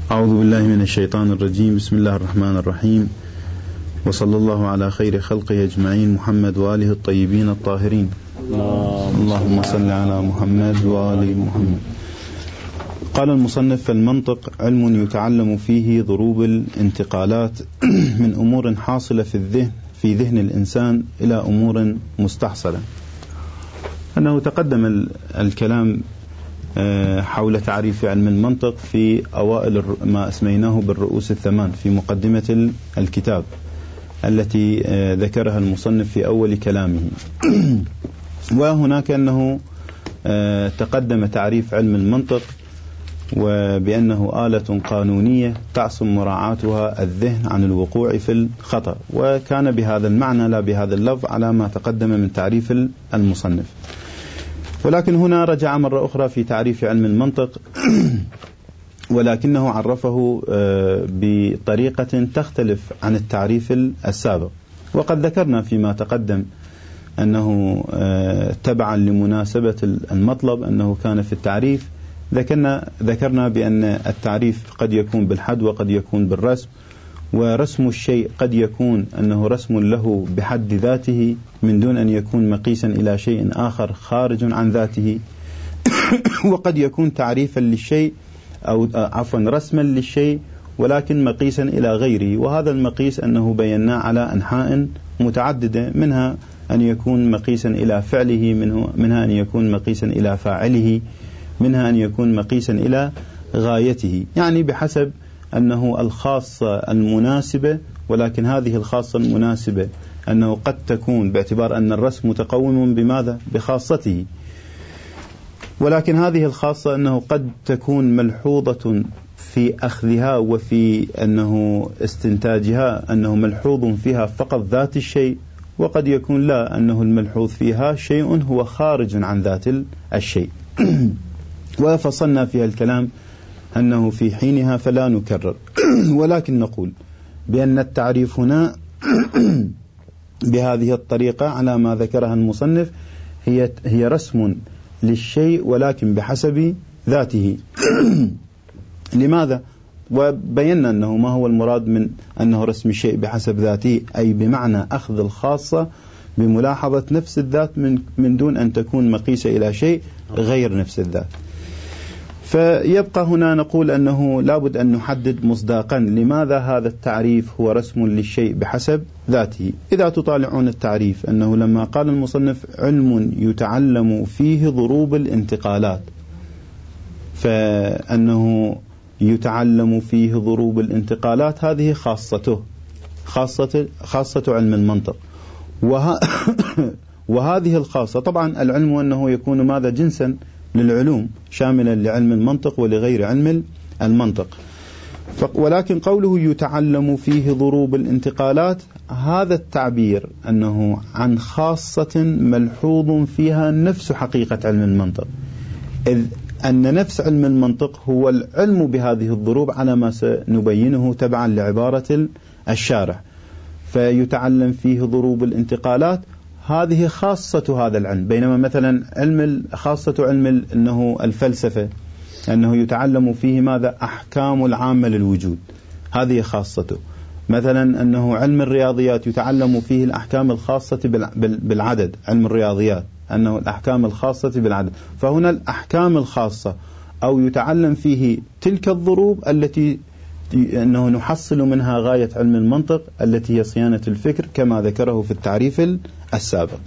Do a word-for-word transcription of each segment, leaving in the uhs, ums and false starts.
أعوذ بالله من الشيطان الرجيم. بسم الله الرحمن الرحيم، وصلى الله على خير خلقه أجمعين محمد وآله الطيبين الطاهرين. اللهم صل على محمد وآل محمد. قال المصنف: فالمنطق علم يتعلم فيه ضروب الانتقالات من أمور حاصلة في الذهن في ذهن الإنسان إلى أمور مستحصلة. أنه تقدم الكلام حول تعريف علم المنطق في أوائل ما أسميناه بالرؤوس الثمان في مقدمة الكتاب التي ذكرها المصنف في أول كلامه. وهناك أنه تقدم تعريف علم المنطق وبأنه آلة قانونية تعصم مراعاتها الذهن عن الوقوع في الخطأ، وكان بهذا المعنى لا بهذا اللفظ على ما تقدم من تعريف المصنف. ولكن هنا رجع مرة أخرى في تعريف علم المنطق ولكنه عرفه بطريقة تختلف عن التعريف السابق. وقد ذكرنا فيما تقدم أنه تبعا لمناسبة المطلب أنه كان في التعريف ذكرنا, ذكرنا بأن التعريف قد يكون بالحد وقد يكون بالرسم، ورسم الشيء قد يكون أنه رسم له بحد ذاته من دون أن يكون مقيسا إلى شيء آخر خارج عن ذاته، وقد يكون تعريفا للشيء أو عفوا رسما للشيء ولكن مقيسا إلى غيره. وهذا المقيس أنه بيناه على أنحاء متعددة، منها أن يكون مقيسا إلى فعله، منه منها أن يكون مقيسا إلى فاعله، منها أن يكون مقيسا إلى غايته، يعني بحسب أنه الخاصة المناسبة. ولكن هذه الخاصة المناسبة أنه قد تكون باعتبار أن الرسم متقوم بماذا؟ بخاصته، ولكن هذه الخاصة أنه قد تكون ملحوظة في أخذها وفي أنه استنتاجها أنه ملحوظ فيها فقط ذات الشيء، وقد يكون لا، أنه الملحوظ فيها شيء هو خارج عن ذات الشيء. وفصلنا فيها الكلام أنه في حينها فلا نكرر، ولكن نقول بأن التعريف هنا بهذه الطريقة على ما ذكرها المصنف هي هي رسم للشيء ولكن بحسب ذاته. لماذا؟ وبينا أنه ما هو المراد من أنه رسم الشيء بحسب ذاته، أي بمعنى أخذ الخاصة بملاحظة نفس الذات من من دون أن تكون مقيسة إلى شيء غير نفس الذات. فيبقى هنا نقول أنه لابد أن نحدد مصداقا لماذا هذا التعريف هو رسم للشيء بحسب ذاته. إذا تطالعون التعريف أنه لما قال المصنف علم يتعلم فيه ضروب الانتقالات، فأنه يتعلم فيه ضروب الانتقالات هذه خاصته، خاصة, خاصة علم المنطق. وه... وهذه الخاصة طبعا العلم أنه يكون ماذا؟ جنسا للعلوم شاملا لعلم المنطق ولغير علم المنطق. ولكن قوله يتعلم فيه ضروب الانتقالات، هذا التعبير أنه عن خاصة ملحوظ فيها نفس حقيقة علم المنطق، إذ أن نفس علم المنطق هو العلم بهذه الضروب على ما سنبينه تبعا لعبارة الشارح. فيتعلم فيه ضروب الانتقالات هذه خاصة هذا العلم، بينما مثلا علم خاصة علم أنه الفلسفة أنه يتعلم فيه ماذا؟ أحكام العامة للوجود، هذه خاصته. مثلا أنه علم الرياضيات يتعلم فيه الأحكام الخاصة بالعدد، علم الرياضيات أنه الأحكام الخاصة بالعدد. فهنا الأحكام الخاصة أو يتعلم فيه تلك الضروب التي أنه نحصل منها غاية علم المنطق التي هي صيانة الفكر كما ذكره في التعريف السابق.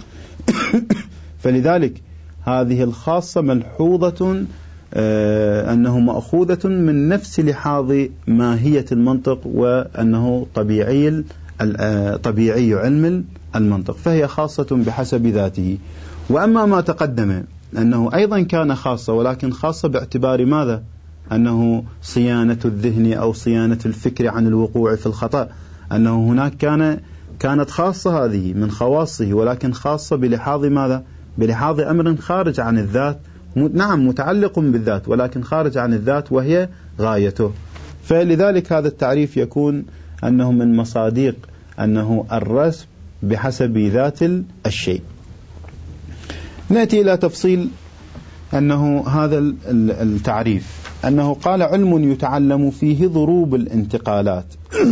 فلذلك هذه الخاصة ملحوظة أنه مأخوذة من نفس لحاظ ماهية المنطق، وأنه طبيعي طبيعي علم المنطق، فهي خاصة بحسب ذاته. وأما ما تقدم أنه أيضا كان خاصة، ولكن خاصة باعتبار ماذا؟ أنه صيانة الذهن أو صيانة الفكر عن الوقوع في الخطأ، أنه هناك كان كانت خاصة هذه من خواصه، ولكن خاصة بلحاظ ماذا؟ بلحاظ أمر خارج عن الذات، نعم متعلق بالذات ولكن خارج عن الذات وهي غايته. فلذلك هذا التعريف يكون أنه من مصادق أنه الرسم بحسب ذات الشيء. نأتي إلى تفصيل أنه هذا التعريف أنه قال علم يتعلم فيه ضروب الانتقالات.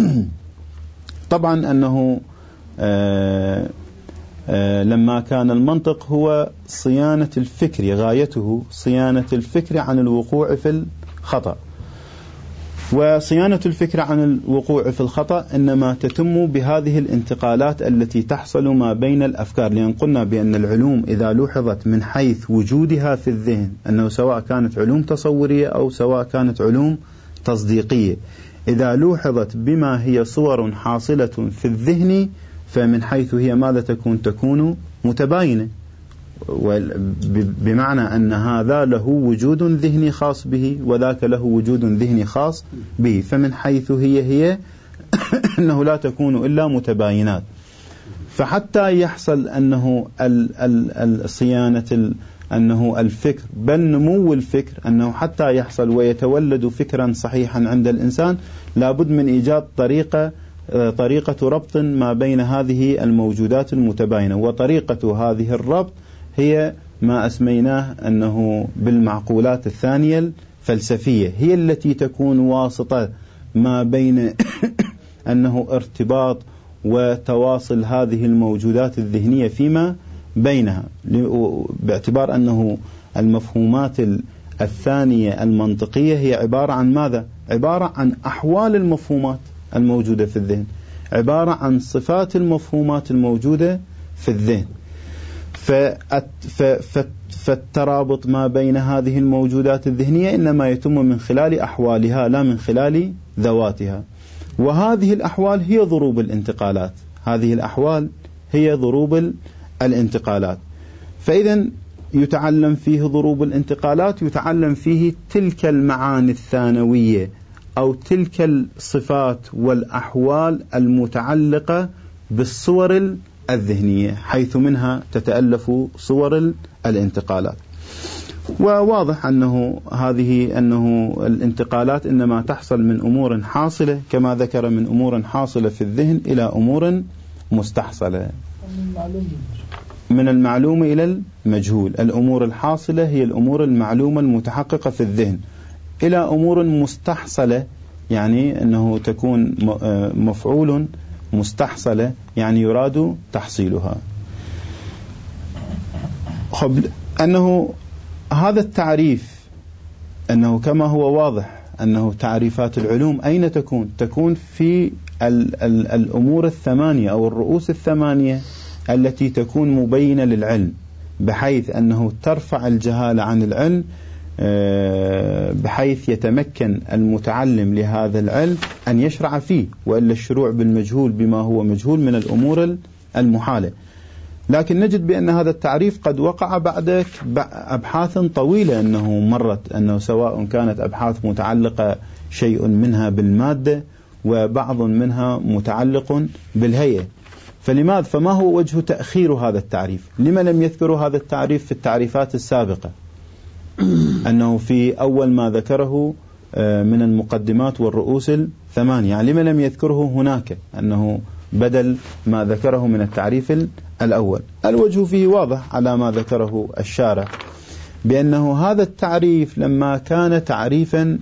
طبعا أنه آآ آآ لما كان المنطق هو صيانة الفكر، غايته صيانة الفكر عن الوقوع في الخطأ، وصيانة الفكر عن الوقوع في الخطأ إنما تتم بهذه الانتقالات التي تحصل ما بين الأفكار، لأن قلنا بأن العلوم إذا لوحظت من حيث وجودها في الذهن، أنه سواء كانت علوم تصورية أو سواء كانت علوم تصديقية، إذا لوحظت بما هي صور حاصلة في الذهن فمن حيث هي ماذا تكون؟ تكون متباينة، بمعنى أن هذا له وجود ذهني خاص به وذاك له وجود ذهني خاص به، فمن حيث هي هي أنه لا تكون إلا متباينات. فحتى يحصل أنه الصيانة أنه الفكر بل نمو الفكر، أنه حتى يحصل ويتولد فكرا صحيحا عند الإنسان لابد من إيجاد طريقة طريقة ربط ما بين هذه الموجودات المتباينة، وطريقة هذه الربط هي ما أسميناه أنه بالمعقولات الثانية الفلسفية، هي التي تكون واسطة ما بين أنه ارتباط وتواصل هذه الموجودات الذهنية فيما بينها، باعتبار أنه المفهومات الثانية المنطقية هي عبارة عن ماذا؟ عبارة عن أحوال المفهومات الموجودة في الذهن، عبارة عن صفات المفهومات الموجودة في الذهن. فالترابط ما بين هذه الموجودات الذهنية إنما يتم من خلال أحوالها لا من خلال ذواتها، وهذه الأحوال هي ضروب الانتقالات، هذه الأحوال هي ضروب الانتقالات. فإذا يتعلم فيه ضروب الانتقالات، يتعلم فيه تلك المعاني الثانوية أو تلك الصفات والأحوال المتعلقة بالصور الذهنية، حيث منها تتألف صور الانتقالات. وواضح أنه هذه أنه الانتقالات إنما تحصل من أمور حاصلة كما ذكر، من أمور حاصلة في الذهن إلى أمور مستحصلة، من المعلوم إلى المجهول. الأمور الحاصلة هي الأمور المعلومة المتحققة في الذهن، إلى أمور مستحصلة يعني أنه تكون مفعول مستحصلة يعني يراد تحصيلها. خب أنه هذا التعريف أنه كما هو واضح أنه تعريفات العلوم أين تكون؟ تكون في ال ال الأمور الثمانية أو الرؤوس الثمانية التي تكون مبينة للعلم، بحيث أنه ترفع الجهالة عن العلم، بحيث يتمكن المتعلم لهذا العلم أن يشرع فيه، وإلا الشروع بالمجهول بما هو مجهول من الأمور المحالة. لكن نجد بأن هذا التعريف قد وقع بعد أبحاث طويلة أنه مرت، أنه سواء كانت أبحاث متعلقة شيء منها بالمادة وبعض منها متعلق بالهيئة. فلماذا؟ فما هو وجه تأخير هذا التعريف؟ لما لم يذكروا هذا التعريف في التعريفات السابقة؟ أنه في أول ما ذكره من المقدمات والرؤوس الثمانية، يعني لما لم يذكره هناك أنه بدل ما ذكره من التعريف الأول؟ الوجه فيه واضح على ما ذكره الشارع، بأنه هذا التعريف لما كان تعريفا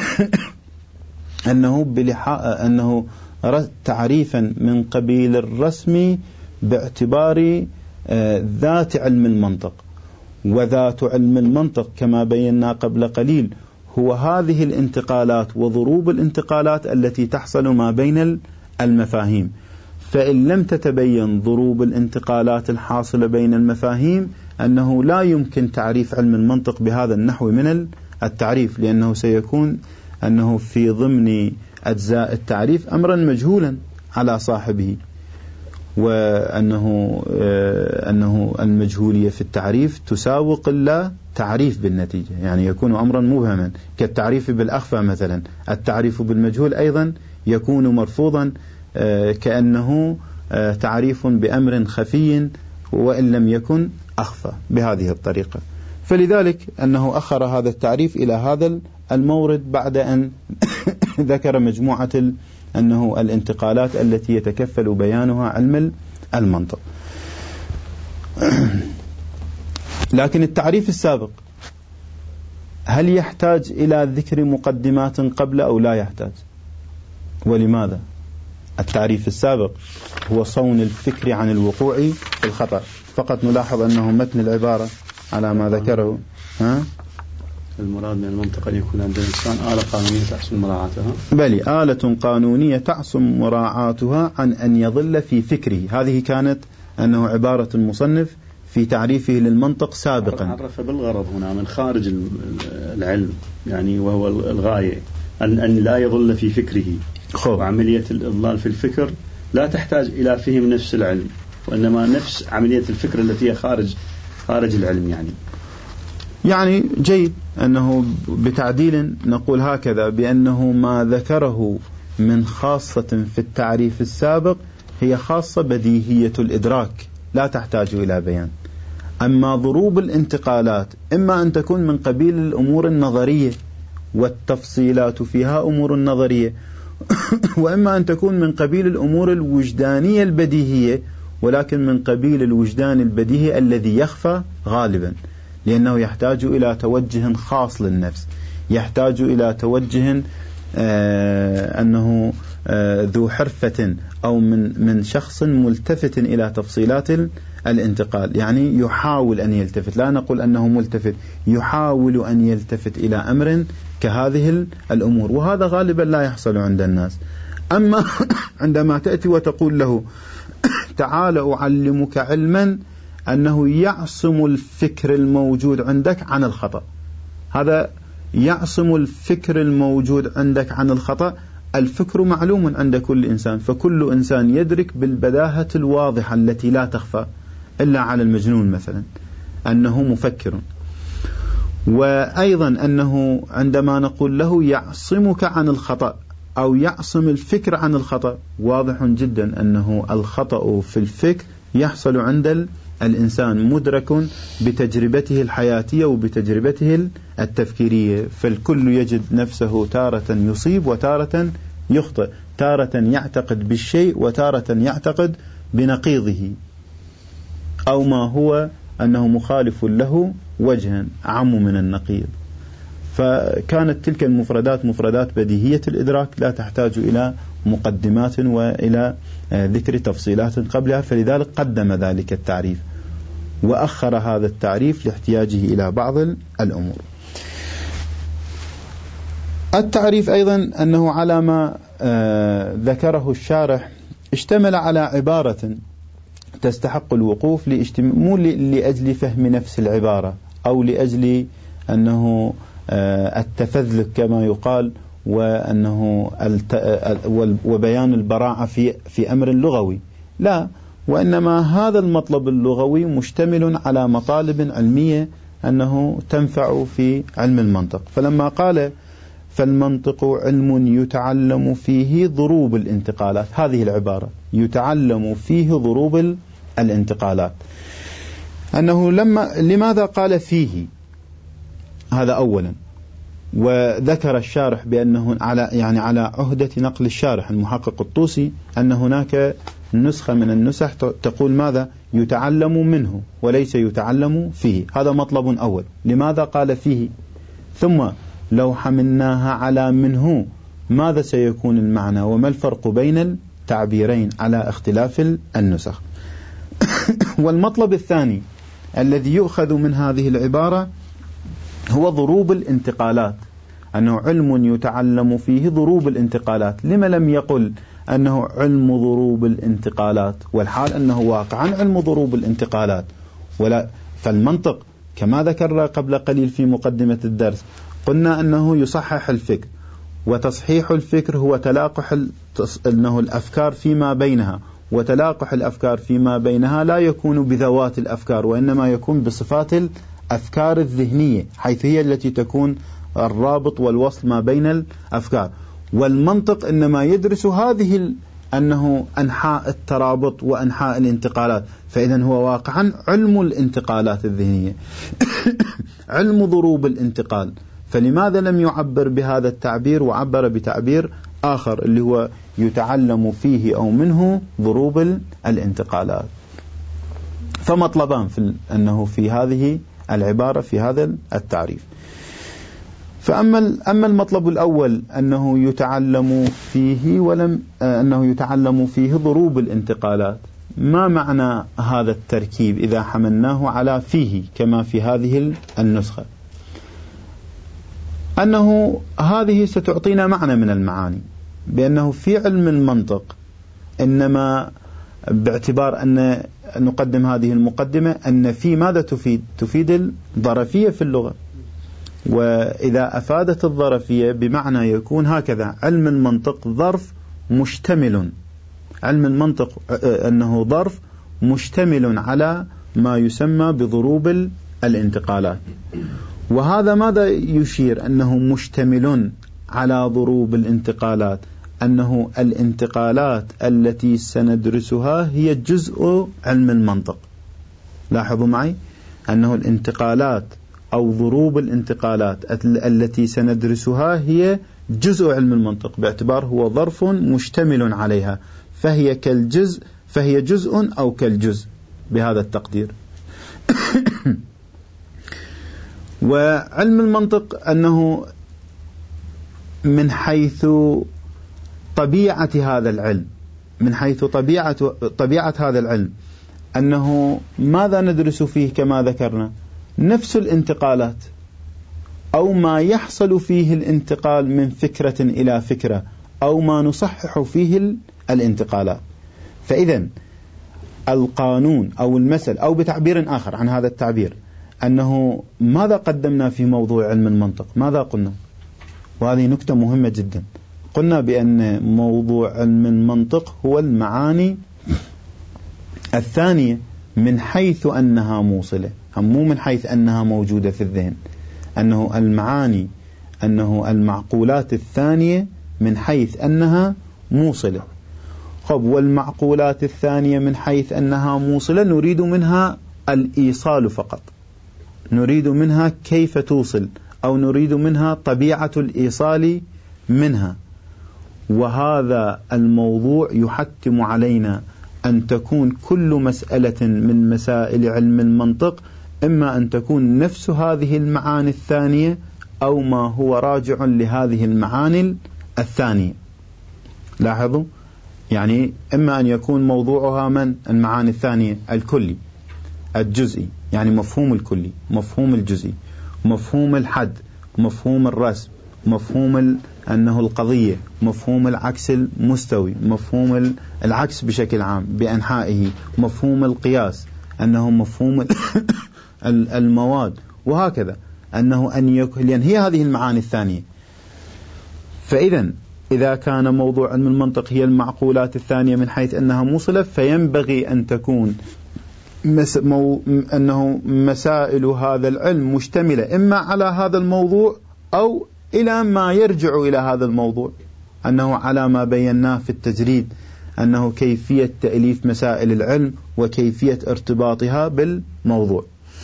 أنه بلحاء أنه تعريفا من قبيل الرسم باعتبار ذات علم المنطق، وذات علم المنطق كما بينا قبل قليل هو هذه الانتقالات وضروب الانتقالات التي تحصل ما بين المفاهيم. فإن لم تتبين ضروب الانتقالات الحاصلة بين المفاهيم أنه لا يمكن تعريف علم المنطق بهذا النحو من التعريف، لأنه سيكون أنه في ضمن أجزاء التعريف أمرا مجهولا على صاحبه، وأنه أنه المجهولية في التعريف تساوق لا تعريف بالنتيجة، يعني يكون أمرا مبهما كالتعريف بالأخفى مثلا. التعريف بالمجهول أيضا يكون مرفوضا كأنه تعريف بأمر خفي وإن لم يكن أخفى بهذه الطريقة. فلذلك أنه أخر هذا التعريف إلى هذا المورد بعد أن ذكر مجموعة أنه الانتقالات التي يتكفل بيانها علم المنطق. لكن التعريف السابق هل يحتاج إلى ذكر مقدمات قبل أو لا يحتاج؟ ولماذا؟ التعريف السابق هو صون الفكر عن الوقوع في الخطأ. فقط نلاحظ أنه متن العبارة على ما ذكره. ها؟ المراد من المنطق أن يكون عند الإنسان آلة قانونية تحسن مراعاتها. بلي، آلة قانونية تحسن مراعاتها عن أن يظل في فكره. هذه كانت أنه عبارة المصنف في تعريفه للمنطق سابقا. عرف بالغرض هنا من خارج العلم، يعني وهو الغاية أن أن لا يظل في فكره. خوف. وعملية الإضلال في الفكر لا تحتاج إلى فهم نفس العلم، وإنما نفس عملية الفكر التي هي خارج خارج العلم. يعني يعني جيد أنه بتعديل نقول هكذا، بأنه ما ذكره من خاصة في التعريف السابق هي خاصة بديهية الإدراك لا تحتاج إلى بيان. أما ضروب الانتقالات إما أن تكون من قبيل الأمور النظرية والتفصيلات فيها أمور نظرية، وإما أن تكون من قبيل الأمور الوجدانية البديهية، ولكن من قبيل الوجدان البديهي الذي يخفى غالبا، لأنه يحتاج إلى توجه خاص للنفس، يحتاج إلى توجه آه أنه آه ذو حرفة أو من من شخص ملتفت إلى تفصيلات الانتقال. يعني يحاول أن يلتفت، لا نقول أنه ملتفت، يحاول أن يلتفت إلى أمر كهذه الأمور، وهذا غالبا لا يحصل عند الناس. أما عندما تأتي وتقول له تعال أعلمك علما أنه يعصم الفكر الموجود عندك عن الخطأ، هذا يعصم الفكر الموجود عندك عن الخطأ. الفكر معلوم عند كل إنسان، فكل إنسان يدرك بالبداهة الواضحة التي لا تخفى إلا على المجنون مثلا أنه مفكر. وأيضا أنه عندما نقول له يعصمك عن الخطأ أو يعصم الفكر عن الخطأ، واضح جدا أنه الخطأ في الفكر يحصل عند الإنسان مدرك بتجربته الحياتية وبتجربته التفكيرية، فالكل يجد نفسه تارة يصيب وتارة يخطئ، تارة يعتقد بالشيء وتارة يعتقد بنقيضه أو ما هو أنه مخالف له وجها عم من النقيض. فكانت تلك المفردات مفردات بديهية الإدراك لا تحتاج إلى مقدمات وإلى ذكر تفصيلات قبلها، فلذلك قدم ذلك التعريف وأخر هذا التعريف لاحتياجه إلى بعض الأمور. التعريف أيضا أنه على ما ذكره الشارح اشتمل على عبارة تستحق الوقوف مو لأجل فهم نفس العبارة أو لأجل أنه التفذلك كما يقال وأنه وبيان البراعة في في أمر لغوي، لا، وإنما هذا المطلب اللغوي مشتمل على مطالب علمية أنه تنفع في علم المنطق. فلما قال فالمنطق علم يتعلم فيه ضروب الانتقالات، هذه العبارة يتعلم فيه ضروب الانتقالات، أنه لما لماذا قال فيه؟ هذا أولا. وذكر الشارح بأنه على يعني على عهدة نقل الشارح المحقق الطوسي أن هناك نسخة من النسخ تقول ماذا؟ يتعلم منه وليس يتعلم فيه. هذا مطلب أول، لماذا قال فيه؟ ثم لو حملناها على منه ماذا سيكون المعنى وما الفرق بين التعبيرين على اختلاف النسخ؟ والمطلب الثاني الذي يؤخذ من هذه العبارة هو ضروب الانتقالات، أنه علم يتعلم فيه ضروب الانتقالات. لما لم يقل أنه علم ضروب الانتقالات والحال أنه واقعا علم ضروب الانتقالات؟ ولا فالمنطق كما ذكرنا قبل قليل في مقدمة الدرس قلنا أنه يصحح الفكر، وتصحيح الفكر هو تلاقح أنه الأفكار فيما بينها، وتلاقح الأفكار فيما بينها لا يكون بذوات الأفكار وإنما يكون بصفات الأفكار الذهنية، حيث هي التي تكون الرابط والوصل ما بين الأفكار. والمنطق إنما يدرس هذه أنه أنحاء الترابط وأنحاء الانتقالات، فإذا هو واقعا علم الانتقالات الذهنية علم ضروب الانتقال. فلماذا لم يعبر بهذا التعبير وعبر بتعبير آخر اللي هو يتعلم فيه أو منه ضروب الانتقالات؟ فمطلبان في أنه في هذه العبارة في هذا التعريف. فأما أما المطلب الأول أنه يتعلم فيه ولم أنه يتعلم فيه ضروب الانتقالات، ما معنى هذا التركيب إذا حملناه على فيه كما في هذه النسخة؟ أنه هذه ستعطينا معنى من المعاني، بأنه في علم المنطق إنما باعتبار أن نقدم هذه المقدمة أن في ماذا تفيد؟ تفيد الظرفية في اللغة، وإذا أفادت الظرفية بمعنى يكون هكذا: علم المنطق ظرف مشتمل، علم المنطق أنه ظرف مشتمل على ما يسمى بضروب الانتقالات. وهذا ماذا يشير أنه مشتمل على ضروب الانتقالات؟ أنه الانتقالات التي سندرسها هي جزء علم المنطق. لاحظوا معي أنه الانتقالات أو ضروب الانتقالات التي سندرسها هي جزء علم المنطق، باعتبار هو ظرف مشتمل عليها، فهي كالجزء فهي جزء أو كالجزء بهذا التقدير. وعلم المنطق أنه من حيث طبيعة هذا العلم من حيث طبيعة طبيعة هذا العلم أنه ماذا ندرس فيه كما ذكرنا؟ نفس الانتقالات أو ما يحصل فيه الانتقال من فكرة إلى فكرة، أو ما نصحح فيه الانتقالات. فإذا القانون أو المثل، أو بتعبير آخر عن هذا التعبير، أنه ماذا قدمنا في موضوع علم المنطق؟ ماذا قلنا؟ وهذه نكتة مهمة جدا. قلنا بأن موضوع علم المنطق هو المعاني الثانية من حيث أنها موصلة، مو من حيث أنها موجودة في الذهن، أنه المعاني أنه المعقولات الثانية من حيث أنها موصلة. خب، والمعقولات الثانية من حيث أنها موصلة نريد منها الإيصال فقط، نريد منها كيف توصل، أو نريد منها طبيعة الإيصال منها. وهذا الموضوع يحتم علينا أن تكون كل مسألة من مسائل علم المنطق إما أن تكون نفس هذه المعاني الثانية أو ما هو راجع لهذه المعاني الثانية. لاحظوا، يعني إما أن يكون موضوعها من المعاني الثانية الكلي الجزئي، يعني مفهوم الكلي، مفهوم الجزئي، مفهوم الحد، مفهوم الرسم، مفهوم أنه القضية، مفهوم العكس المستوي، مفهوم العكس بشكل عام بأنحائه، مفهوم القياس أنه مفهوم المواد، وهكذا أنه أن يكون، لأن هي هذه المعاني الثانية. فإذا إذا كان موضوع علم المنطق هي المعقولات الثانية من حيث أنها موصلة، فينبغي أن تكون مس مو أنه مسائل هذا العلم مشتملة إما على هذا الموضوع أو إلى ما يرجع إلى هذا الموضوع، أنه على ما بيناه في التجريد، أنه كيفية تأليف مسائل العلم وكيفية ارتباطها بالموضوع.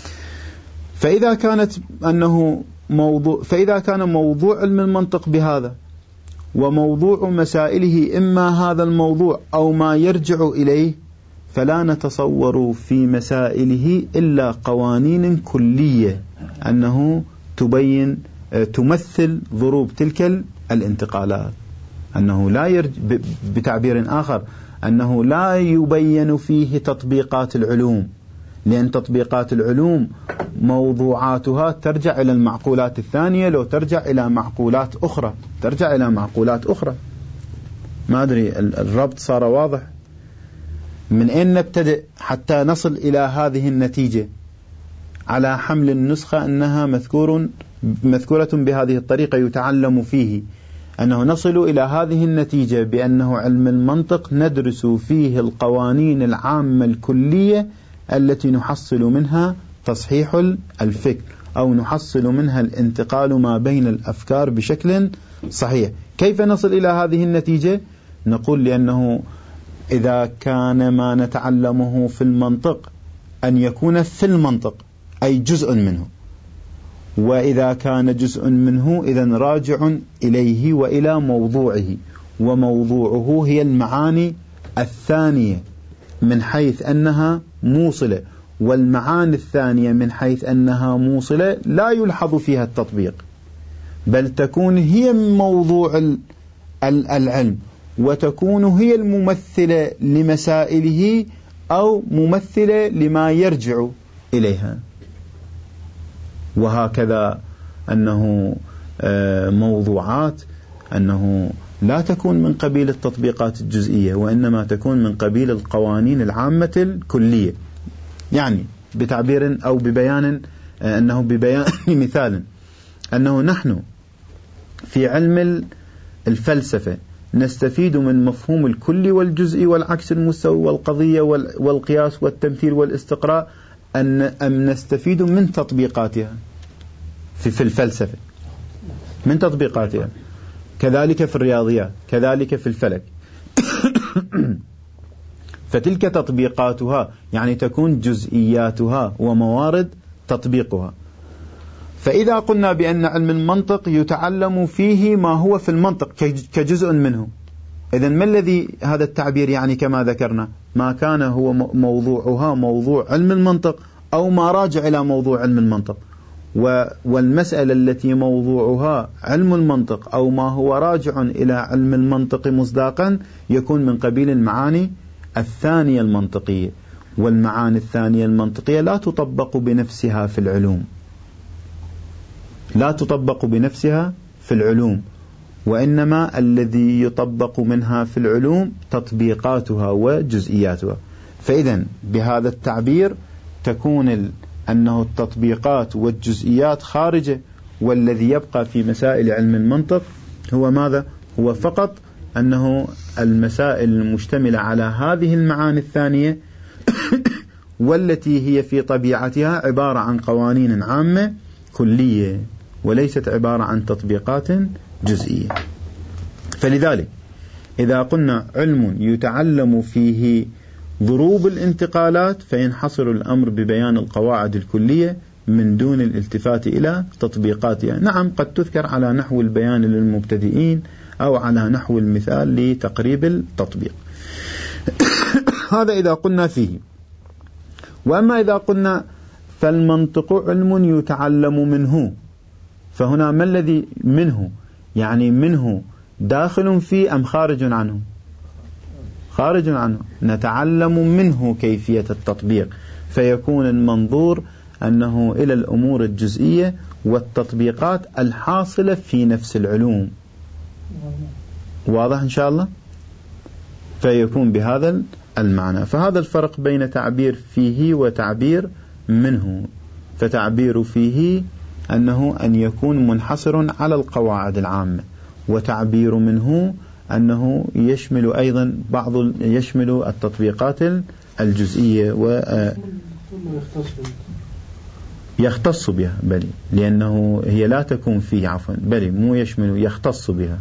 فإذا كانت أنه موضوع فإذا كان موضوع علم المنطق بهذا، وموضوع مسائله إما هذا الموضوع أو ما يرجع إليه، فلا نتصور في مسائله إلا قوانين كلية أنه تبين تمثل ضروب تلك الانتقالات، أنه لا يرج بتعبير آخر أنه لا يبين فيه تطبيقات العلوم، لأن تطبيقات العلوم موضوعاتها ترجع إلى المعقولات الثانية، لو ترجع إلى معقولات أخرى ترجع إلى معقولات أخرى. ما أدري الربط صار واضح؟ من أين نبتدئ حتى نصل إلى هذه النتيجة على حمل النسخة أنها مذكور مذكورة بهذه الطريقة يتعلم فيه، أنه نصل إلى هذه النتيجة بأنه علم المنطق ندرس فيه القوانين العامة الكلية التي نحصل منها تصحيح الفكر، أو نحصل منها الانتقال ما بين الأفكار بشكل صحيح. كيف نصل إلى هذه النتيجة؟ نقول لأنه إذا كان ما نتعلمه في المنطق أن يكون في المنطق أي جزء منه، وإذا كان جزء منه إذن راجع إليه وإلى موضوعه، وموضوعه هي المعاني الثانية من حيث أنها موصلة، والمعاني الثانية من حيث أنها موصلة لا يلحظ فيها التطبيق، بل تكون هي موضوع العلم، وتكون هي الممثلة لمسائله أو ممثلة لما يرجع إليها. وهكذا أنه موضوعات أنه لا تكون من قبيل التطبيقات الجزئية، وإنما تكون من قبيل القوانين العامة الكلية. يعني بتعبير أو ببيان أنه ببيان مثال أنه نحن في علم الفلسفة نستفيد من مفهوم الكلي والجزئي والعكس المستوي والقضية والقياس والتمثيل والاستقراء أن أم نستفيد من تطبيقاتها في في الفلسفة، من تطبيقاتها، كذلك في الرياضيات، كذلك في الفلك. فتلك تطبيقاتها يعني تكون جزئياتها وموارد تطبيقها. فإذا قلنا بأن علم المنطق يتعلم فيه ما هو في المنطق كجزء منه، إذن ما الذي هذا التعبير يعني كما ذكرنا ما كان هو موضوعها موضوع علم المنطق أو ما راجع إلى موضوع علم المنطق، والمسألة التي موضوعها علم المنطق أو ما هو راجع إلى علم المنطق مصداقا يكون من قبيل المعاني الثانية المنطقية. والمعاني الثانية المنطقية لا تطبق بنفسها في العلوم، لا تطبق بنفسها في العلوم، وإنما الذي يطبق منها في العلوم تطبيقاتها وجزئياتها. فإذن بهذا التعبير تكون ال... أنه التطبيقات والجزئيات خارجة، والذي يبقى في مسائل علم المنطق هو ماذا؟ هو فقط أنه المسائل المشتملة على هذه المعاني الثانية والتي هي في طبيعتها عبارة عن قوانين عامة كلية وليست عبارة عن تطبيقات جزئية. فلذلك إذا قلنا علم يتعلم فيه ضروب الانتقالات فينحصر الأمر ببيان القواعد الكلية من دون الالتفات إلى تطبيقاتها. نعم قد تذكر على نحو البيان للمبتدئين أو على نحو المثال لتقريب التطبيق. هذا إذا قلنا فيه. وأما إذا قلنا فالمنطق علم يتعلم منه، فهنا ما الذي منه؟ يعني منه داخل فيه أم خارج عنه؟ خارج عنه. نتعلم منه كيفية التطبيق، فيكون المنظور أنه إلى الأمور الجزئية والتطبيقات الحاصلة في نفس العلوم. واضح إن شاء الله؟ فيكون بهذا المعنى. فهذا الفرق بين تعبير فيه وتعبير منه. فتعبير فيه أنه أن يكون منحصر على القواعد العامة، وتعبير منه أنه يشمل أيضا بعض يشمل التطبيقات الجزئية ويختص بها، بل لأنه هي لا تكون فيه عفوا بل مو يشمل يختص بها.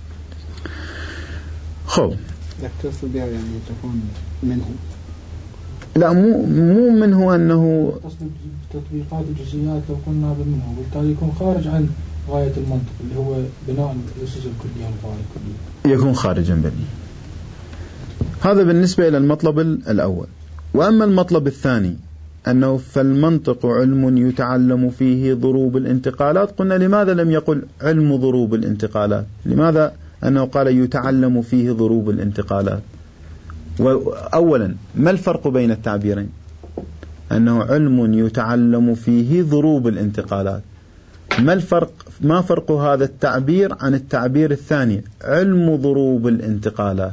خب يختص بها يعني تكون منه، لا مو مو منه أنه تطبيقات الجزئيات لو قلنا منه وبالتالي يكون خارج عن غاية المنطق اللي هو بناء الأسس الكلية والقواعد الكلية، يكون خارجا بني. هذا بالنسبة إلى المطلب الأول. وأما المطلب الثاني أنه فالمنطق علم يتعلم فيه ضروب الانتقالات، قلنا لماذا لم يقل علم ضروب الانتقالات؟ لماذا أنه قال يتعلم فيه ضروب الانتقالات؟ وأولا ما الفرق بين التعبيرين؟ أنه علم يتعلم فيه ضروب الانتقالات، ما الفرق؟ ما فرق هذا التعبير عن التعبير الثاني علم ضروب الانتقالات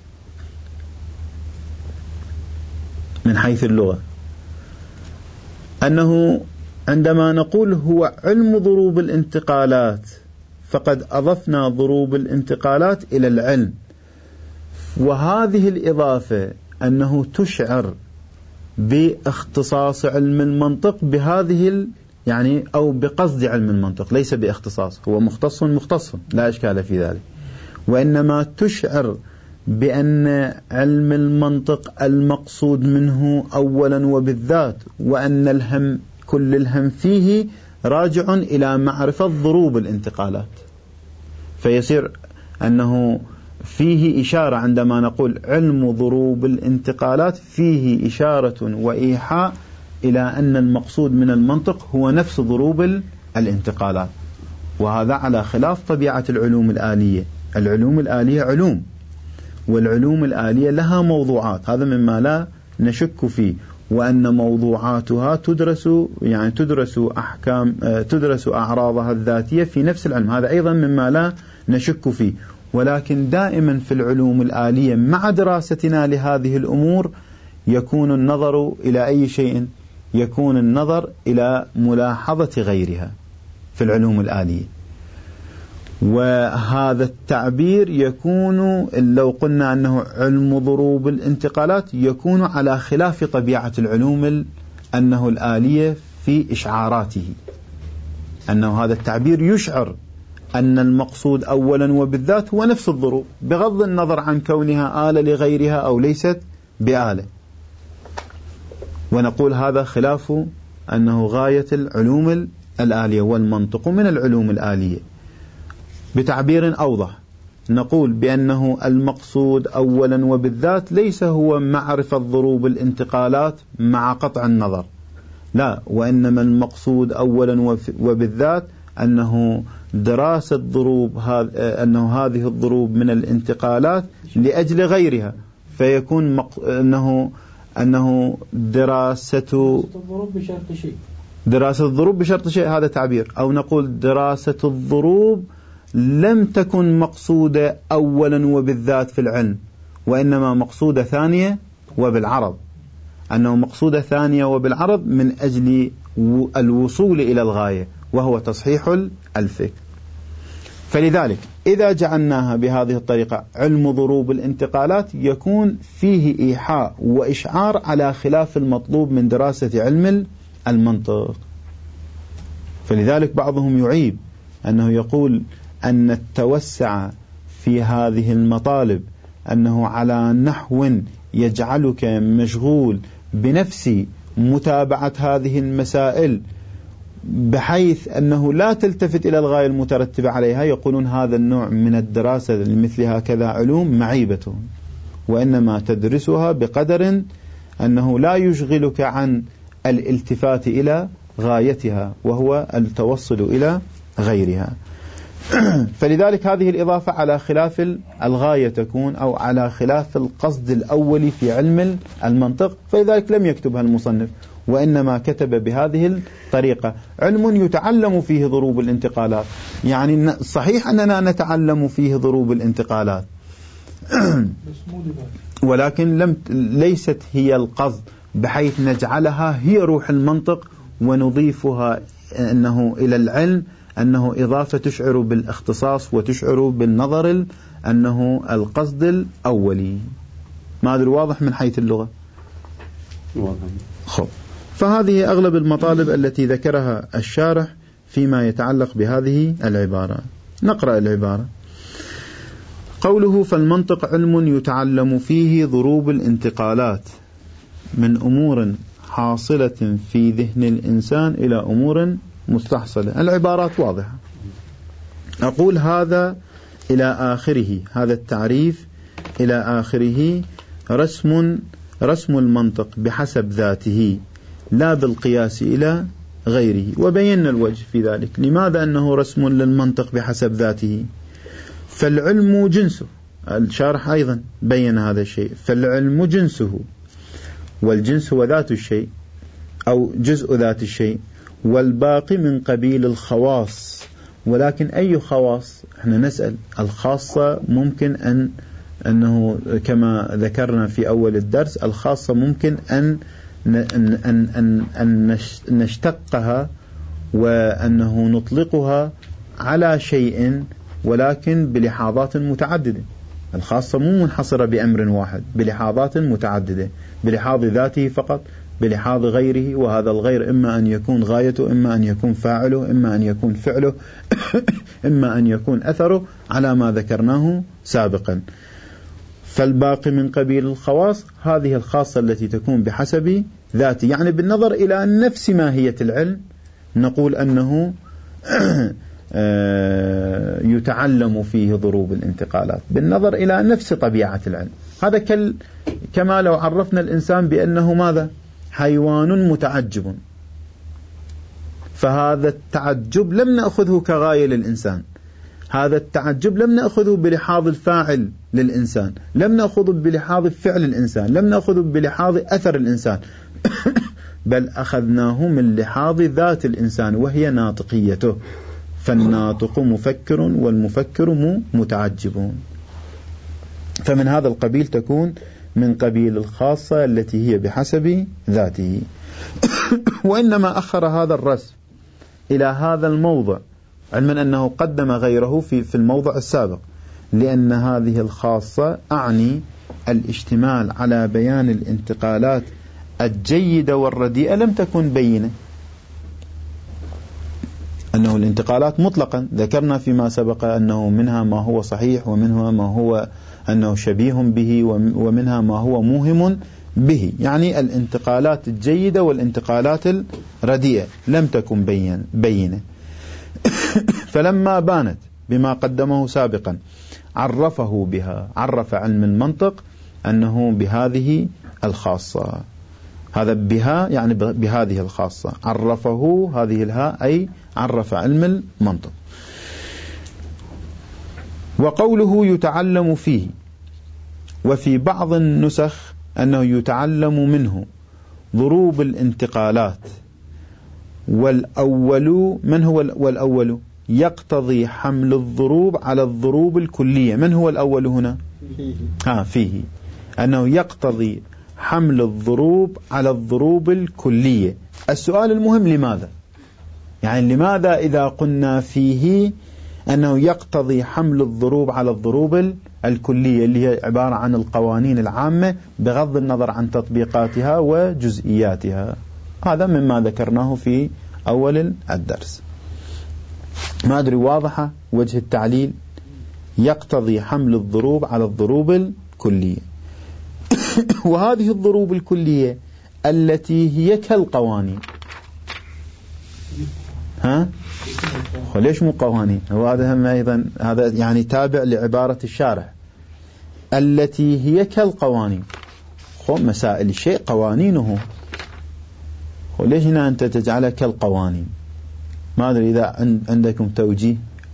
من حيث اللغة؟ أنه عندما نقول هو علم ضروب الانتقالات فقد أضفنا ضروب الانتقالات إلى العلم، وهذه الإضافة أنه تشعر باختصاص علم المنطق بهذه ال يعني أو بقصد علم المنطق، ليس باختصاص، هو مختص مختص لا إشكال في ذلك، وإنما تشعر بأن علم المنطق المقصود منه أولا وبالذات، وأن الهم كل الهم فيه راجع إلى معرفة ضروب الانتقالات. فيصير أنه فيه إشارة عندما نقول علم ضروب الانتقالات، فيه إشارة وإيحاء إلى أن المقصود من المنطق هو نفس ضروب الانتقالات. وهذا على خلاف طبيعة العلوم الآلية. العلوم الآلية علوم، والعلوم الآلية لها موضوعات، هذا مما لا نشك فيه، وأن موضوعاتها تدرس يعني تدرس أحكام تدرس أعراضها الذاتية في نفس العلم، هذا أيضا مما لا نشك فيه. ولكن دائما في العلوم الآلية مع دراستنا لهذه الأمور يكون النظر إلى أي شيء؟ يكون النظر إلى ملاحظة غيرها في العلوم الآلية. وهذا التعبير يكون لو قلنا أنه علم ضروب الانتقالات يكون على خلاف طبيعة العلوم أنه الآلية في إشعاراته، أنه هذا التعبير يشعر أن المقصود أولا وبالذات هو نفس الضروب بغض النظر عن كونها آلة لغيرها أو ليست بآلة. ونقول هذا خلاف أنه غاية العلوم الآلية، والمنطق من العلوم الآلية. بتعبير أوضح نقول بأنه المقصود أولا وبالذات ليس هو معرفة ضروب الانتقالات مع قطع النظر، لا، وإنما المقصود أولا وبالذات أنه دراسة ضروب أنه هذه الضروب من الانتقالات لأجل غيرها، فيكون مق... أنه أنه دراسة الضروب بشرط شيء دراسة الضروب بشرط شيء، هذا تعبير. أو نقول دراسة الضروب لم تكن مقصودة أولا وبالذات في العلم، وإنما مقصودة ثانية وبالعرض، أنه مقصودة ثانية وبالعرض من أجل الوصول إلى الغاية وهو تصحيح الفكر. فلذلك إذا جعلناها بهذه الطريقة علم ضروب الانتقالات يكون فيه إيحاء وإشعار على خلاف المطلوب من دراسة علم المنطق. فلذلك بعضهم يعيب أنه يقول أن التوسع في هذه المطالب أنه على نحو يجعلك مشغول بنفس متابعة هذه المسائل بحيث أنه لا تلتفت إلى الغاية المترتبة عليها، يقولون هذا النوع من الدراسة لمثل هكذا علوم معيبة، وإنما تدرسها بقدر أنه لا يشغلك عن الالتفات إلى غايتها وهو التوصل إلى غيرها. فلذلك هذه الإضافة على خلاف الغاية تكون أو على خلاف القصد الأولي في علم المنطق، فلذلك لم يكتبها المصنف، وإنما كتب بهذه الطريقة علم يتعلم فيه ضروب الانتقالات. يعني صحيح أننا نتعلم فيه ضروب الانتقالات ولكن لم ليست هي القصد بحيث نجعلها هي روح المنطق ونضيفها أنه إلى العلم أنه إضافة تشعر بالاختصاص وتشعر بالنظر أنه القصد الأولي. ما أدري واضح من حيث اللغة؟ خب. فهذه أغلب المطالب التي ذكرها الشارح فيما يتعلق بهذه العبارة. نقرأ العبارة. قوله فالمنطق علم يتعلم فيه ضروب الانتقالات من أمور حاصلة في ذهن الإنسان إلى أمور مستحصلة. العبارات واضحة. أقول هذا إلى آخره، هذا التعريف إلى آخره رسم رسم المنطق بحسب ذاته لا بالقياس إلى غيره. وبينا الوجه في ذلك، لماذا أنه رسم للمنطق بحسب ذاته؟ فالعلم جنسه، الشارح أيضا بين هذا الشيء، فالعلم جنسه، والجنس هو ذات الشيء أو جزء ذات الشيء، والباقي من قبيل الخواص. ولكن أي خواص؟ احنا نسأل. الخاصة ممكن أن أنه كما ذكرنا في أول الدرس، الخاصة ممكن أن أن أن أن نشتقها وأنه نطلقها على شيء ولكن بلحاظات متعددة. الخاصة مو منحصرة بأمر واحد، بلحاظات متعددة، بلحاظ ذاته فقط، بلحاظ غيره، وهذا الغير إما أن يكون غايته، إما أن يكون فاعله، إما أن يكون فعله، إما أن يكون أثره، على ما ذكرناه سابقا. فالباقي من قبيل الخواص، هذه الخاصة التي تكون بحسب ذاته، يعني بالنظر إلى نفس ماهية العلم نقول أنه يتعلم فيه ضروب الانتقالات بالنظر إلى نفس طبيعة العلم. هذا كل كما لو عرفنا الإنسان بأنه ماذا؟ حيوان متعجب، فهذا التعجب لم نأخذه كغاية للإنسان، هذا التعجب لم نأخذه بلحاظ الفاعل للإنسان، لم نأخذه بلحاظ فعل الإنسان، لم نأخذه بلحاظ أثر الإنسان بل أخذناه من لحاظ ذات الإنسان وهي ناطقيته، فالناطق مفكر والمفكر متعجب. فمن هذا القبيل تكون من قبيل الخاصة التي هي بحسب ذاته. وإنما أخر هذا الرسم إلى هذا الموضع علما أنه قدم غيره في في الموضع السابق، لأن هذه الخاصة أعني الاشتمال على بيان الانتقالات الجيدة والرديئة لم تكن بينة، أنه الانتقالات مطلقا ذكرنا فيما سبق أنه منها ما هو صحيح ومنها ما هو أنه شبيه به ومنها ما هو موهم به، يعني الانتقالات الجيدة والانتقالات الرديئة لم تكن بين بينة. فلما بانت بما قدمه سابقا عرفه بها، عرف علم المنطق أنه بهذه الخاصة، هذا بها يعني بهذه الخاصة، عرفه هذه الهاء أي عرف علم المنطق. وقوله يتعلم فيه، وفي بعض النسخ أنه يتعلم منه ضروب الانتقالات. والأول من هو والأول يقتضي حمل الضروب على الضروب الكلية. من هو الأول هنا؟ ها فيه أنه يقتضي حمل الضروب على الضروب الكلية. السؤال المهم لماذا؟ يعني لماذا إذا قلنا فيه أنه يقتضي حمل الضروب على الضروب الكلية اللي هي عبارة عن القوانين العامة بغض النظر عن تطبيقاتها وجزئياتها؟ هذا مما ذكرناه في أول الدرس. ما أدري واضحة وجه التعليل؟ يقتضي حمل الضروب على الضروب الكلية. وهذه الضروب الكلية التي هي كالقوانين. ها؟ ليش مو قوانين؟ هو هذا هم أيضا هذا يعني تابع لعبارة الشارح التي هي كالقوانين. خو مسائل الشيء قوانينه، وليش هنا أنت تجعلها كالقوانين؟ ما أدري إذا عندكم توجيه.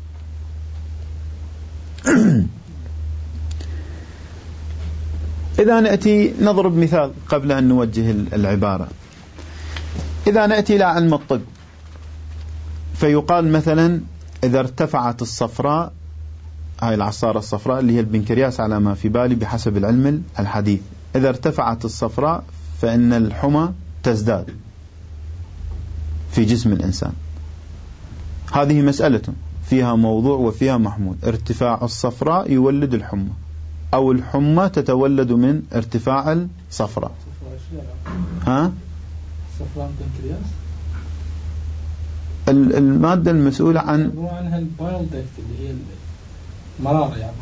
إذا نأتي نضرب مثال قبل أن نوجه العبارة. إذا نأتي إلى علم الطب فيقال مثلا إذا ارتفعت الصفراء، هاي العصارة الصفراء اللي هي البنكرياس على ما في بالي بحسب العلم الحديث، إذا ارتفعت الصفراء فإن الحمى تزداد في جسم الإنسان. هذه مسألة فيها موضوع وفيها محمول. ارتفاع الصفراء يولد الحمى، أو الحمى تتولد من ارتفاع الصفراء. ها؟ صفراء البنكرياس المادة المسؤولة عن عنها البايل دكت اللي هي المرارة يعني.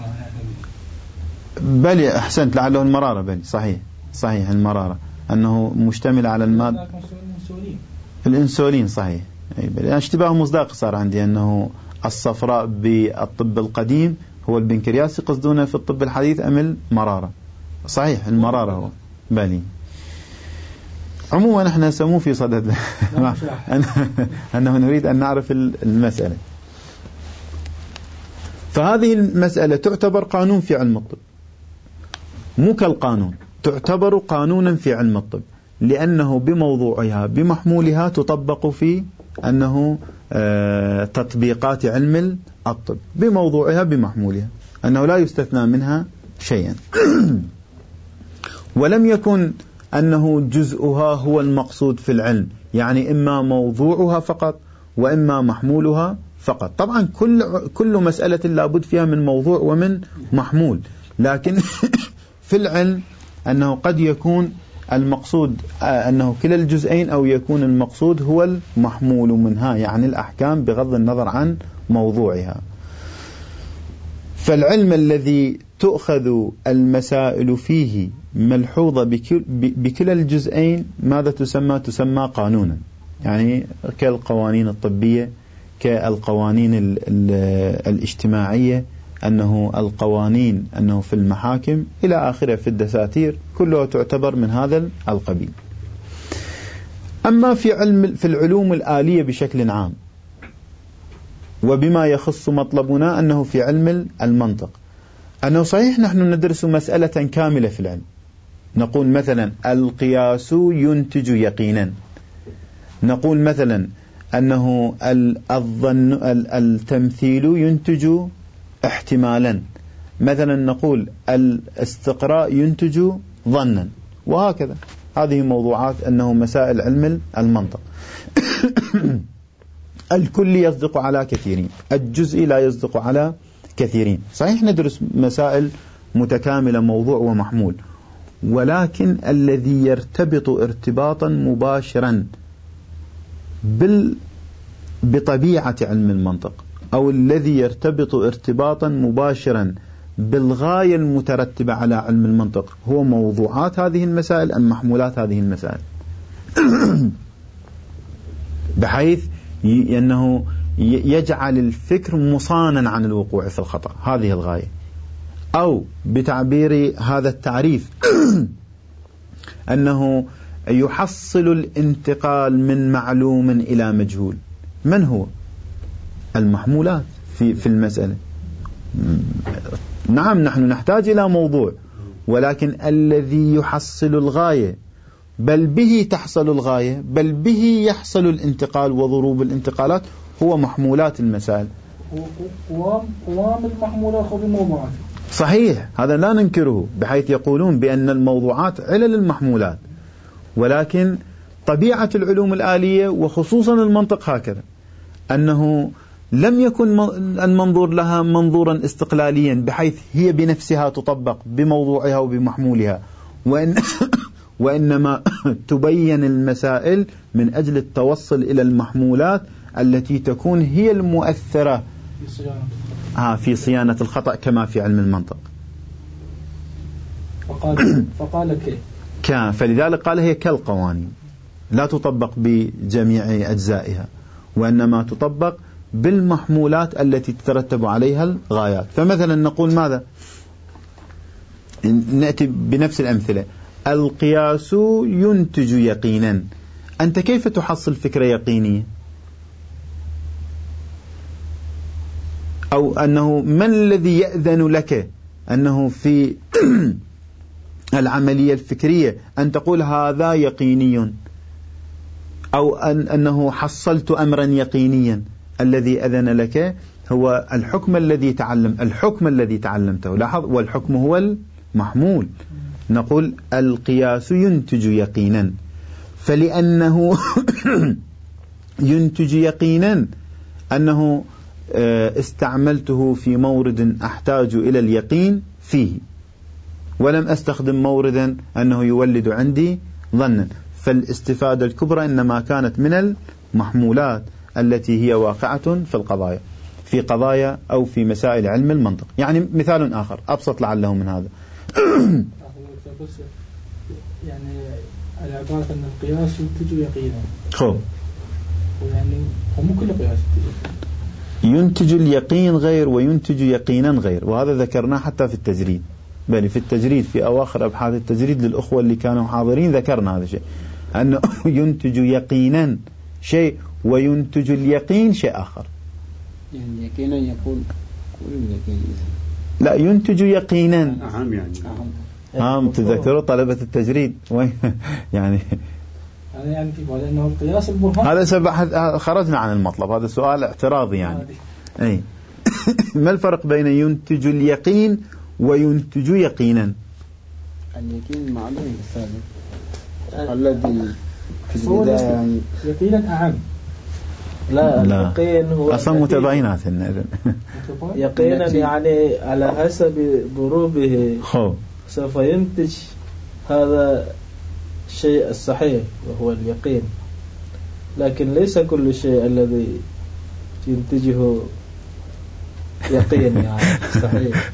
بلي أحسنت، لعله المرارة. بلي صحيح صحيح المرارة أنه مشتمل على المادة الإنسولين. صحيح يعني اشتباه مصداق صار عندي أنه الصفراء بالطب القديم هو البنكرياس يقصدونه في الطب الحديث أم المرارة. صحيح المرارة هو بلي. عموما نحن نسموه في صدد أنه نريد أن نعرف المسألة. فهذه المسألة تعتبر قانون في علم الطب، مو كالقانون، تعتبر قانونا في علم الطب، لأنه بموضوعها بمحمولها تطبق في أنه تطبيقات علم الطب، بموضوعها بمحمولها، أنه لا يستثنى منها شيئا. ولم يكن أنه جزءها هو المقصود في العلم، يعني إما موضوعها فقط وإما محمولها فقط. طبعا كل كل مسألة لابد فيها من موضوع ومن محمول، لكن في العلم أنه قد يكون المقصود أنه كلا الجزئين، أو يكون المقصود هو المحمول منها، يعني الأحكام بغض النظر عن موضوعها. فالعلم الذي تؤخذ المسائل فيه ملحوظة بكلا الجزئين ماذا تسمى؟ تسمى قانونا، يعني كالقوانين الطبية، كالقوانين ال ال الاجتماعية، أنه القوانين أنه في المحاكم إلى آخره في الدساتير، كلها تعتبر من هذا القبيل. أما في علم في العلوم الآلية بشكل عام، وبما يخص مطلبنا أنه في علم المنطق، أنه صحيح نحن ندرس مسألة كاملة في العلم، نقول مثلا القياس ينتج يقينا، نقول مثلا أنه الظن التمثيل ينتج احتمالا، مثلا نقول الاستقراء ينتج ظنا، وهكذا. هذه موضوعات أنه مسائل علم المنطق. الكل يصدق على كثيرين، الجزء لا يصدق على كثيرين. صحيح ندرس مسائل متكاملة موضوع ومحمول، ولكن الذي يرتبط ارتباطا مباشرا بال بطبيعة علم المنطق، أو الذي يرتبط ارتباطا مباشرا بالغاية المترتبة على علم المنطق، هو موضوعات هذه المسائل أم محمولات هذه المسائل، بحيث أنه يجعل الفكر مصانا عن الوقوع في الخطأ، هذه الغاية. أو بتعبير هذا التعريف أنه يحصل الانتقال من معلوم إلى مجهول. من هو المحمولات في في المسألة؟ نعم نحن نحتاج إلى موضوع، ولكن الذي يحصل الغاية، بل به تحصل الغاية، بل به يحصل الانتقال وضروب الانتقالات، هو محمولات المسائل. قوام قوام المحمولات هو الموضوعات. صحيح، هذا لا ننكره، بحيث يقولون بأن الموضوعات علل المحمولات، ولكن طبيعة العلوم الآلية وخصوصا المنطق هكذا، أنه لم يكن المنظور لها منظورا استقلاليا بحيث هي بنفسها تطبق بموضوعها وبمحمولها، وإن وإنما تبين المسائل من أجل التوصل إلى المحمولات التي تكون هي المؤثرة آه في صيانة الخطأ كما في علم المنطق. فقال, فقال كيف كان فلذلك قال هي كالقوانين، لا تطبق بجميع أجزائها، وإنما تطبق بالمحمولات التي تترتب عليها الغايات. فمثلا نقول ماذا؟ نأتي بنفس الأمثلة. القياس ينتج يقينا، أنت كيف تحصل فكرة يقينية؟ أو أنه من الذي يأذن لك أنه في العملية الفكرية أن تقول هذا يقيني، أو أن أنه حصلت أمرا يقينيا؟ الذي أذن لك هو الحكم الذي تعلم الحكم الذي تعلمته. لاحظ، والحكم هو المحمول. نقول القياس ينتج يقينا، فلأنه ينتج يقينا أنه استعملته في مورد أحتاج إلى اليقين فيه، ولم أستخدم موردا أنه يولد عندي ظنا. فالاستفادة الكبرى إنما كانت من المحمولات التي هي واقعة في القضايا، في قضايا أو في مسائل علم المنطق. يعني مثال آخر أبسط لعله من هذا. يعني العبارة أن القياس ينتج يقينا، خب يعني هم كل قياس ينتج اليقين غير وينتج يقينا غير، وهذا ذكرناه حتى في التجريد، بل في التجريد في أواخر أبحاث التجريد للأخوة اللي كانوا حاضرين ذكرنا هذا الشيء، أنه ينتج يقينا شيء وينتج اليقين شيء آخر. يعني يقينا يقول لا، ينتج يقينا أهم، يعني أهم. تذكروا طلبة التجريد وين يعني هذا يعني لأنه القياس البرهان. هذا سبب خرجنا عن المطلب، هذا سؤال اعتراضي يعني. أي ما الفرق بين ينتج اليقين وينتج يقينا؟ اليقين معلوم بالسابق الذي في البداية يعني يقينا أعم. لا, لا. اليقين هو أصلا متباينات يقينا يعني على حسب ضروبه سوف ينتج هذا الشيء الصحيح وهو اليقين، لكن ليس كل شيء الذي ينتجه يقين يعني صحيح.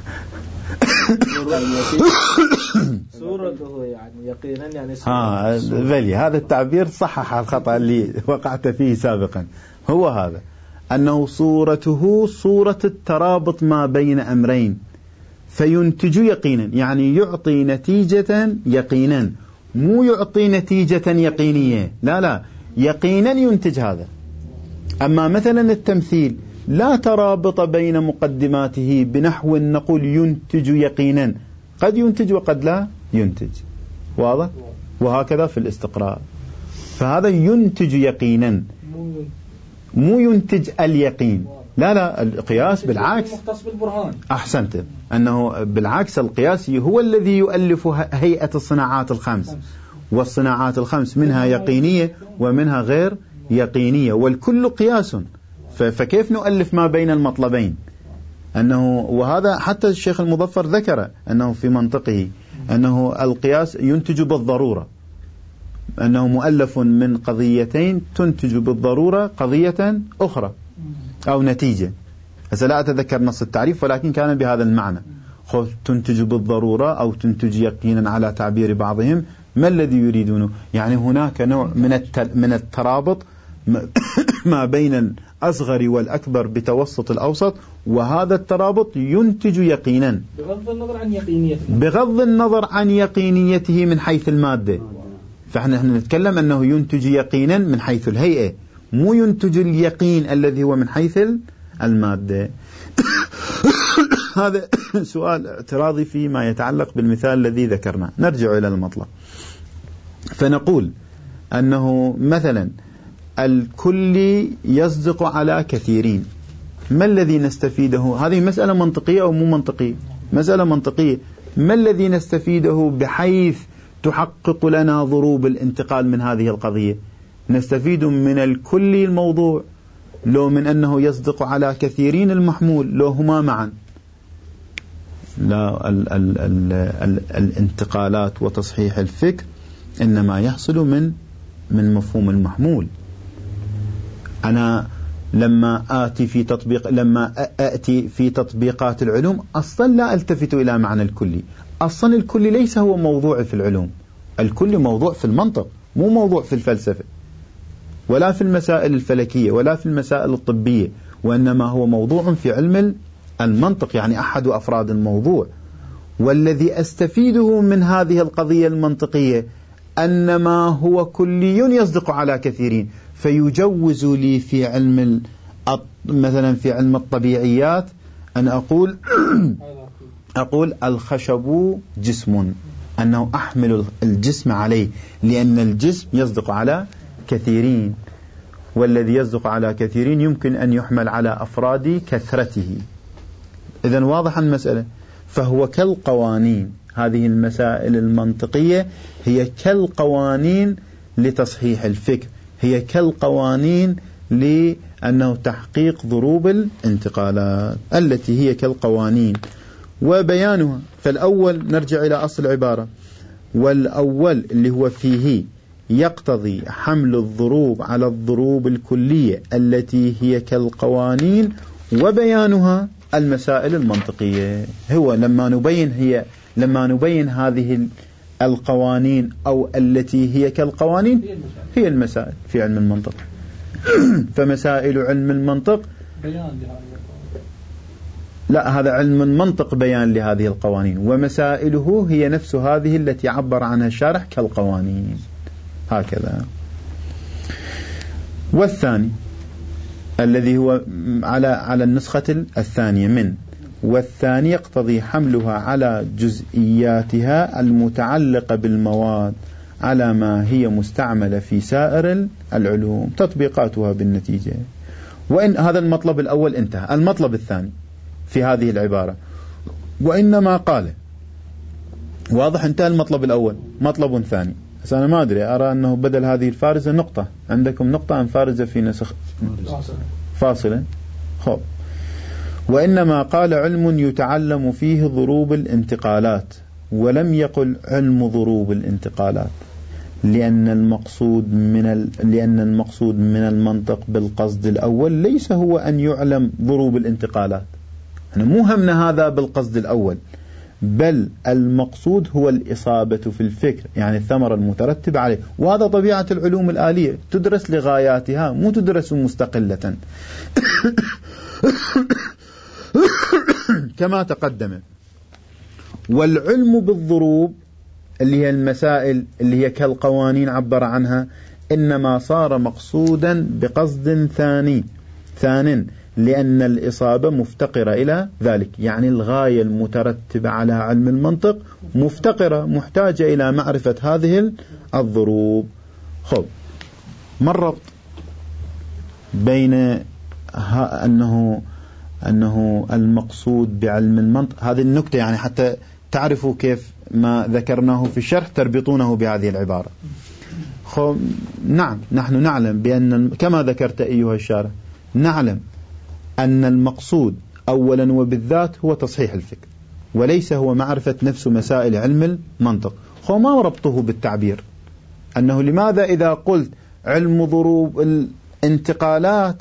صورته يعني يقينا يعني ها بلي هذا التعبير صحح الخطأ اللي وقعت فيه سابقا. هو هذا أنه صورته صورة الترابط ما بين أمرين، فينتج يقينا يعني يعطي نتيجة يقينا، مو يعطي نتيجة يقينية، لا لا، يقينا ينتج هذا. أما مثلا التمثيل لا ترابط بين مقدماته بنحو نقول ينتج يقينا، قد ينتج وقد لا ينتج، واضح؟ وهكذا في الاستقراء، فهذا ينتج يقينا مو ينتج اليقين، لا لا، القياس بالعكس أحسنت، أنه بالعكس القياس هو الذي يؤلف هيئة الصناعات الخمس، والصناعات الخمس منها يقينية ومنها غير يقينية، والكل قياس، فكيف نؤلف ما بين المطلبين؟ أنه وهذا حتى الشيخ المظفر ذكر أنه في منطقه أنه القياس ينتج بالضرورة، أنه مؤلف من قضيتين تنتج بالضرورة قضية أخرى أو نتيجة. هسه لا أتذكر نص التعريف ولكن كان بهذا المعنى، تنتج بالضرورة أو تنتج يقينا على تعبير بعضهم. ما الذي يريدونه؟ يعني هناك نوع من من الترابط ما بين الأصغر والأكبر بتوسط الأوسط، وهذا الترابط ينتج يقينا بغض النظر عن يقينيته بغض النظر عن يقينيته من حيث المادة. فإحنا نتكلم أنه ينتج يقينا من حيث الهيئة، مو ينتج اليقين الذي هو من حيث المادة. هذا سؤال اعتراضي فيما يتعلق بالمثال الذي ذكرنا. نرجع إلى المطلب، فنقول أنه مثلا الكل يصدق على كثيرين. ما الذي نستفيده؟ هذه مسألة منطقية أو مو منطقية؟ مسألة منطقية. ما الذي نستفيده بحيث تحقق لنا ضروب الانتقال من هذه القضية؟ نستفيد من الكل الموضوع، لو من أنه يصدق على كثيرين المحمول، لو هما معا. لا، ال ال ال ال الانتقالات وتصحيح الفكر إنما يحصل من من مفهوم المحمول. أنا لما آتي في تطبيق لما آتي في تطبيقات العلوم أصلا لا ألتفت إلى معنى الكلي. أصلا الكلي ليس هو موضوع في العلوم، الكلي موضوع في المنطق، مو موضوع في الفلسفة ولا في المسائل الفلكية ولا في المسائل الطبية، وإنما هو موضوع في علم المنطق، يعني أحد أفراد الموضوع. والذي أستفيده من هذه القضية المنطقية أن ما هو كلي يصدق على كثيرين، فيجوز لي في علم مثلا في علم الطبيعيات أن أقول أقول الخشب جسم، أنه أحمل الجسم عليه، لأن الجسم يصدق على كثيرين، والذي يصدق على كثيرين يمكن أن يحمل على أفراد كثرته. إذن واضح المسألة. فهو كالقوانين، هذه المسائل المنطقية هي كالقوانين لتصحيح الفكر، هي كالقوانين لأنه تحقيق ضروب الانتقالات التي هي كالقوانين وبيانها. فالأول نرجع إلى أصل العبارة، والأول اللي هو فيه يقتضي حمل الضروب على الضروب الكلية التي هي كالقوانين، وبيانها المسائل المنطقية. هو لما نبين هي لما نبين هذه القوانين أو التي هي كالقوانين هي المسائل في علم المنطق. فمسائل علم المنطق لا، هذا علم المنطق بيان لهذه القوانين، ومسائله هي نفس هذه التي عبر عنها الشارح كالقوانين، هكذا. والثاني الذي هو على على النسخة الثانية من والثاني يقتضي حملها على جزئياتها المتعلقة بالمواد على ما هي مستعملة في سائر العلوم تطبيقاتها بالنتيجة. وإن هذا المطلب الأول انتهى. المطلب الثاني في هذه العبارة، وإنما قال، واضح انتهى المطلب الأول. مطلب ثاني، بس أنا ما أدري، أرى أنه بدل هذه الفارزة نقطة، عندكم نقطة أم فارزة في نسخ فاصلة؟ خب. وإنما قال علم يتعلم فيه ضروب الانتقالات، ولم يقل علم ضروب الانتقالات، لأن المقصود من ال... لأن المقصود من المنطق بالقصد الأول ليس هو أن يعلم ضروب الانتقالات. يعني مو همنا هذا بالقصد الأول، بل المقصود هو الإصابة في الفكر، يعني الثمرة المترتبة عليه. وهذا طبيعة العلوم الآلية، تدرس لغاياتها مو تدرس مستقلة. كما تقدم. والعلم بالضروب اللي هي المسائل اللي هي كالقوانين عبر عنها، إنما صار مقصودا بقصد ثاني ثان لأن الإصابة مفتقرة إلى ذلك. يعني الغاية المترتبة على علم المنطق مفتقرة محتاجة إلى معرفة هذه الضروب. خب، ما الربط بين أنه أنه المقصود بعلم المنطق؟ هذه النكتة يعني حتى تعرفوا كيف ما ذكرناه في الشرح تربطونه بهذه العبارة. خب، نعم، نحن نعلم بأن كما ذكرت أيها الشارح، نعلم أن المقصود أولا وبالذات هو تصحيح الفكر، وليس هو معرفة نفس مسائل علم المنطق. خب، ما ربطه بالتعبير؟ أنه لماذا إذا قلت علم ضروب الانتقالات،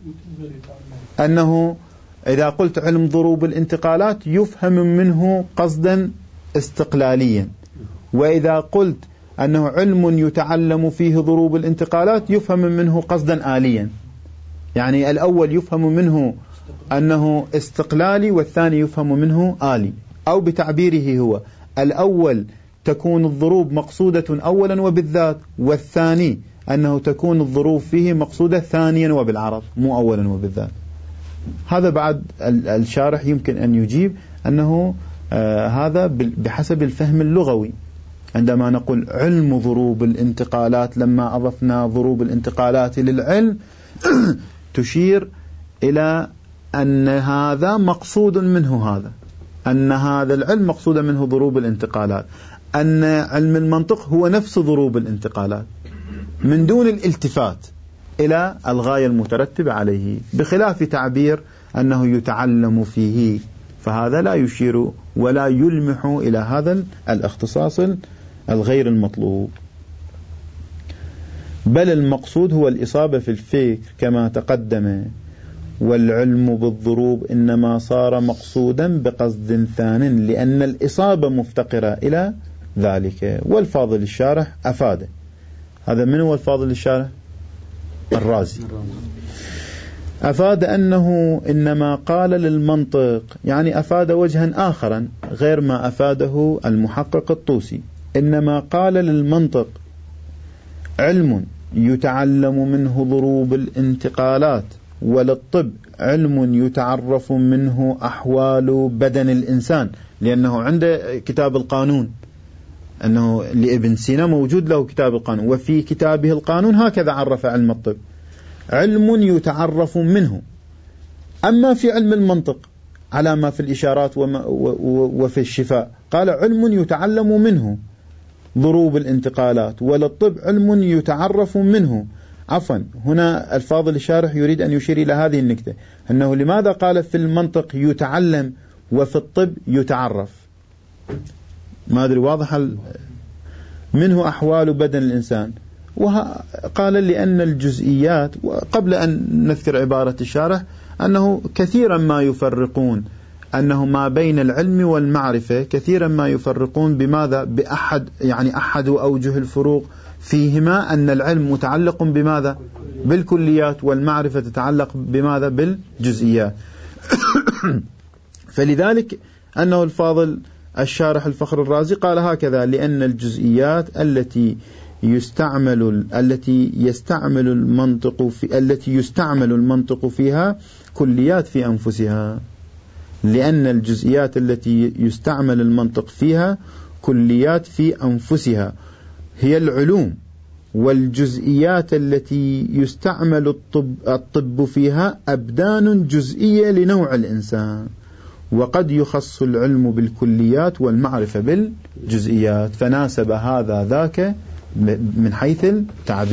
أنه إذا قلت علم ضروب الانتقالات يفهم منه قصدا استقلاليا، وإذا قلت أنه علم يتعلم فيه ضروب الانتقالات يفهم منه قصدا آليا. يعني الأول يفهم منه أنه استقلالي والثاني يفهم منه آلي، أو بتعبيره هو الأول تكون الضروب مقصودة أولا وبالذات، والثاني أنه تكون الظروف فيه مقصودة ثانيا وبالعرض مو أولا وبالذات. هذا بعد الشارح يمكن أن يجيب أنه آه هذا بحسب الفهم اللغوي. عندما نقول علم ضروب الانتقالات، لما أضفنا ضروب الانتقالات للعلم تشير إلى أن هذا مقصود منه هذا، أن هذا العلم مقصود منه ضروب الانتقالات، أن علم المنطق هو نفس ضروب الانتقالات، من دون الالتفات إلى الغاية المترتبة عليه، بخلاف تعبير أنه يتعلم فيه، فهذا لا يشير ولا يلمح إلى هذا الاختصاص الغير المطلوب، بل المقصود هو الإصابة في الفكر كما تقدم. والعلم بالضروب إنما صار مقصودا بقصد ثان لأن الإصابة مفتقرة إلى ذلك. والفاضل الشارح أفاد، هذا من هو الفاضل الشارح؟ الرازي. أفاد أنه إنما قال للمنطق، يعني أفاد وجها آخرا غير ما أفاده المحقق الطوسي، إنما قال للمنطق علم يتعلم منه ضروب الانتقالات، وللطب علم يتعرف منه أحوال بدن الإنسان، لأنه عنده كتاب القانون، أنه لابن سينا موجود له كتاب القانون، وفي كتابه القانون هكذا عرف علم الطب، علم يتعرف منه. أما في علم المنطق على ما في الإشارات وفي الشفاء قال علم يتعلم منه ضروب الانتقالات، وللطب علم يتعرف منه. عفوا، هنا الفاضل الشارح يريد أن يشير إلى هذه النكتة، أنه لماذا قال في المنطق يتعلم وفي الطب يتعرف؟ ما أدري واضح منه أحوال بدن الإنسان. وقال لأن الجزئيات، وقبل أن نذكر عبارة الشارح أنه كثيرا ما يفرقون، أنه ما بين العلم والمعرفة كثيرا ما يفرقون بماذا؟ بأحد يعني أحد أوجه الفروق فيهما أن العلم متعلق بماذا؟ بالكليات، والمعرفة تتعلق بماذا؟ بالجزئيات. فلذلك أنه الفاضل الشارح الفخر الرازي قال هكذا: لأن الجزئيات التي يستعمل التي يستعمل المنطق في التي يستعمل المنطق فيها كليات في أنفسها، لأن الجزئيات التي يستعمل المنطق فيها كليات في أنفسها هي العلوم، والجزئيات التي يستعمل الطب, الطب فيها أبدان جزئية لنوع الإنسان، وقد يخص العلم بالكليات والمعرفة بالجزئيات، فناسب هذا ذاك من حيث التعبير.